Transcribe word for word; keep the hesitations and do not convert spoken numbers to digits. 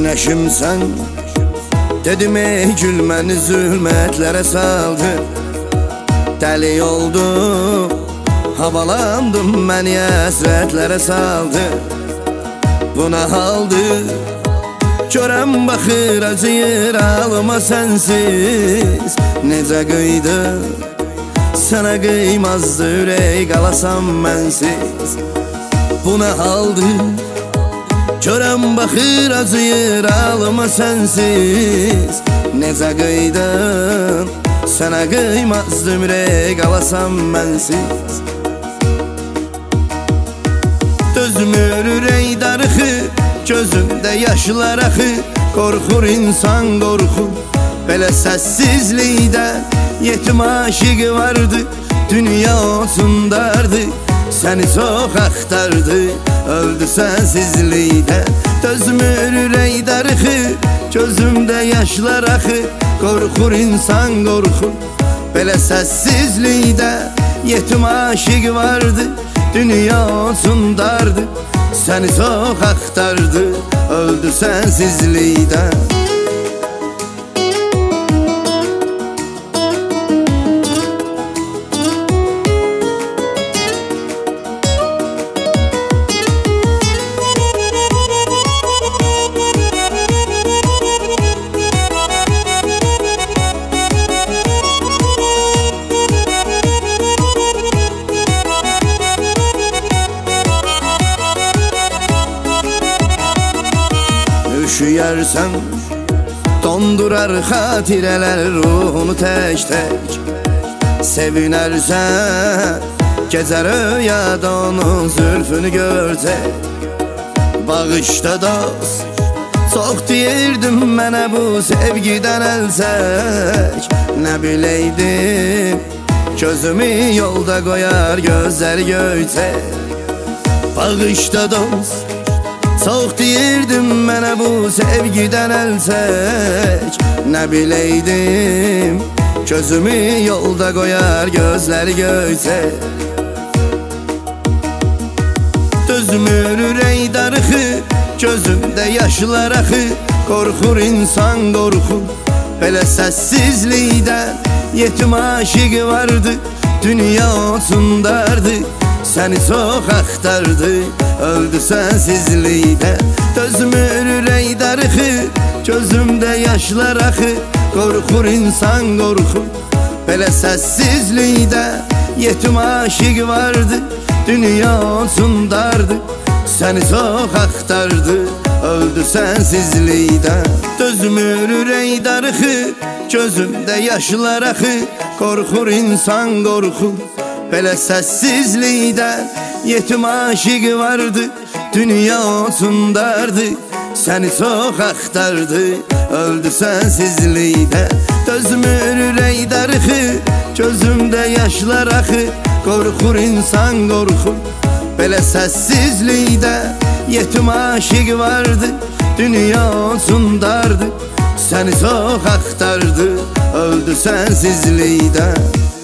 Günəşimsən, dedim ey gülməni zülmətlərə saldı. Dəli oldu, havalandım, məni əsrətlərə saldı. Bu nə haldır, görəm baxır acıyır alıma sənsiz. Necə qıydı, sənə qıymazdı ürək qalasam mənsiz. Bu nə haldır, görəm baxır acıyır alıma sənsiz. Necə qıydın, sənə qıymazdım ürək qalasam mənsiz. Dözmür ürək darıxı, gözümdə yaşlar axı. Qorxur insan qorxur, belə səssizlikdə. Yetim aşığı vardı, dünya olsundardı. Səni çox axtardı, öldü sensizlikdə. Dözmür ürək darıxı, gözümdə yaşlar axı. Qorxur insan qorxur, belə səssizlikdə. Yetim aşığı vardı, dünya olsundardı. Səni çox axtardı, öldü sensizlikdə. Üşüyərsən, dondurar xatirələr ruhunu tək-tək. Sevinərsən, gecər rüyada onun zülfünü görcək. Bağışda dost, çox deyirdim mənə bu sevgidən əl çək. Nə biləydim, gözümü yolda qoyar gözləri göyçək. Bağışda dost, çox deyirdim mənə bu sevgidən əl çək. Nə biləydim, gözümü yolda qoyar gözləri göyçək. Dözmür ürək darıxı, gözümdə yaşlar axı. Qorxur insan qorxur, belə səssizlikdən. Yetim aşığı vardı, dünya olsundardı. Səni çox axtardı, öldü sensizlikdə. Dözmür ürək darıxı, gözümdə yaşlar axı. Qorxur insan qorxur, belə səssizlikdə. Yetim aşığı vardı, dünya olsundardı. Səni çox axtardı, öldü sensizlikdə. Dözmür ürək darıxı, gözümdə yaşlar axı. Qorxur insan qorxur, belə səssizlikdən. Yetim aşığı vardı, dünya olsundardı. Səni çox axtardı, öldü sensizlikdə. Dözmür ürək darıxı, gözümdə yaşlar axı. Qorxur insan qorxur, belə səssizlikdə. Yetim aşığı vardı, dünya olsundardı. Səni çox axtardı, öldü sensizlikdə.